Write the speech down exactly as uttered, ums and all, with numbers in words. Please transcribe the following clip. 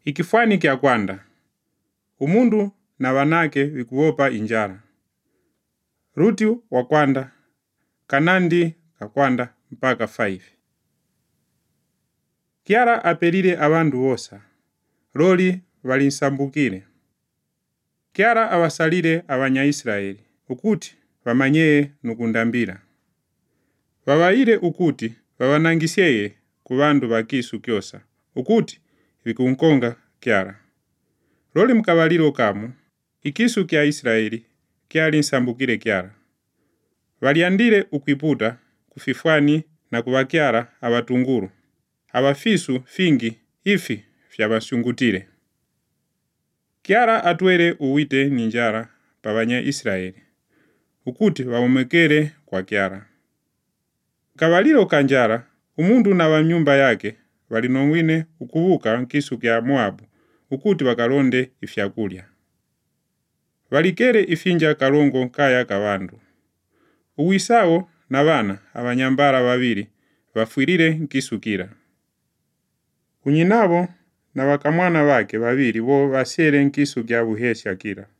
Ikifwani kya kwanda. Umundu na wanake vikuopa injara. Ruti wa kwanda. Kanandi kakwanda mpaka five. Kiara apelile abandu wosa. Loli walinsambukile. Kiara awasalile abanya Israeli. Ukuti wamanyeye nukundambila. Wawaile ukuti wawanangiseye kubandu bakisu kyosa. Ukuti vikunkonga Kiara. Loli mkabalilo kamu. Ikisu kya Israeli kiali nsambukile Kiara. Waliandile ukwiputa kufifwani na kuwa Kiara abatunguru. Abafisu fingi ifi fyabasungutile. Kiara atwele uwite ninjara pabanya Israeli. Ukuti waumekele kwa Kiara. Kabalilo kanjara, umundu na wa nyumba yake walinongwine ukubuka nkisu kya Moabu. Ukuti wakalonde ifyakulya. Walikele ifinja kalongo kaya kabandu. Uwisao na bana abanyambara babili bafwilile nkisu kila. Unyinabo na wakamwana wake babili bo basele nkisu kya buhesha kila.